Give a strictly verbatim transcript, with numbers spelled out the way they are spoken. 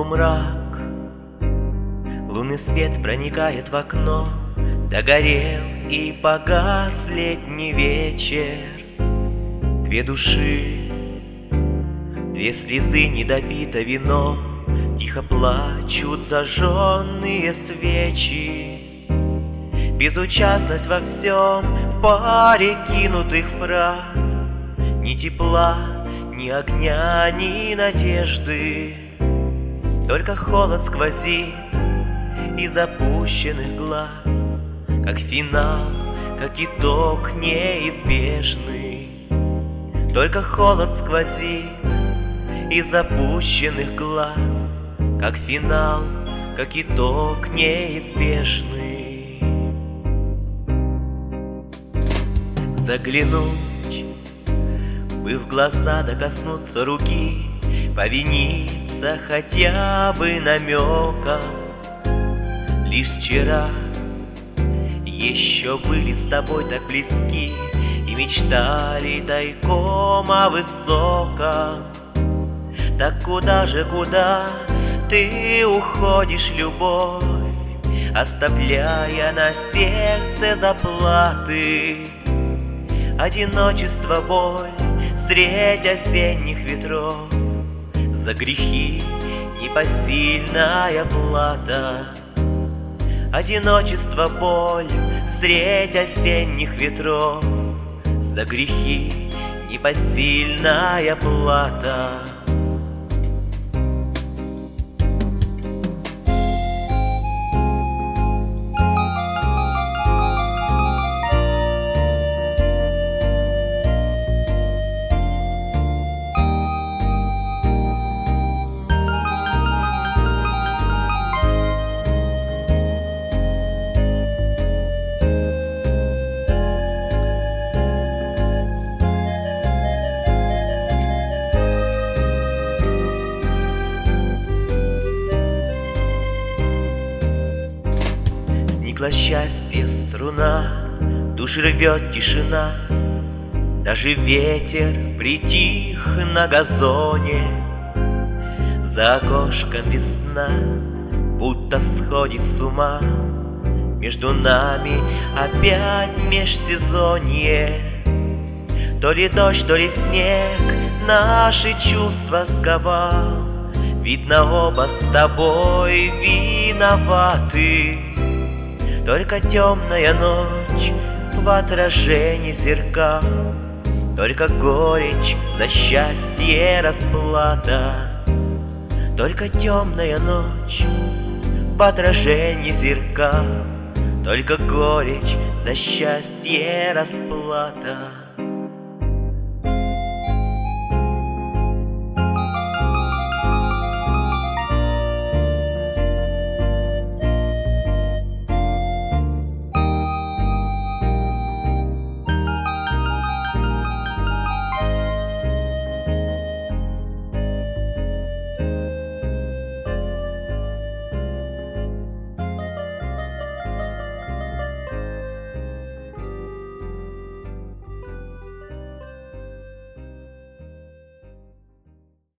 полумрак, лунный свет проникает в окно. Догорел и погас летний вечер. Две души, две слезы, недопито вино, тихо плачут зажженные свечи. Безучастность во всем, в паре кинутых фраз. Ни тепла, ни огня, ни надежды. Только холод сквозит из опущенных глаз, как финал, как итог неизбежный. Только холод сквозит из опущенных глаз, как финал, как итог неизбежный. Заглянуть бы в глаза, докоснуться руки, повиниться хотя бы намеком. Лишь вчера еще были с тобой так близки и мечтали тайком о высоком. Так куда же, куда ты уходишь, любовь, оставляя на сердце заплаты? Одиночество, боль средь осенних ветров, за грехи непосильная плата. Одиночество, боль средь осенних ветров, за грехи непосильная плата. Сникла счастье струна, души рвет тишина. Даже ветер притих на газоне. За окошком весна будто сходит с ума. Между нами опять межсезонье. То ли дождь, то ли снег наши чувства сковал. Видно, оба с тобой виноваты. Только темная ночь в отражении зеркал, только горечь за счастье расплата. Только темная ночь в отражении зеркал, только горечь за счастье расплата.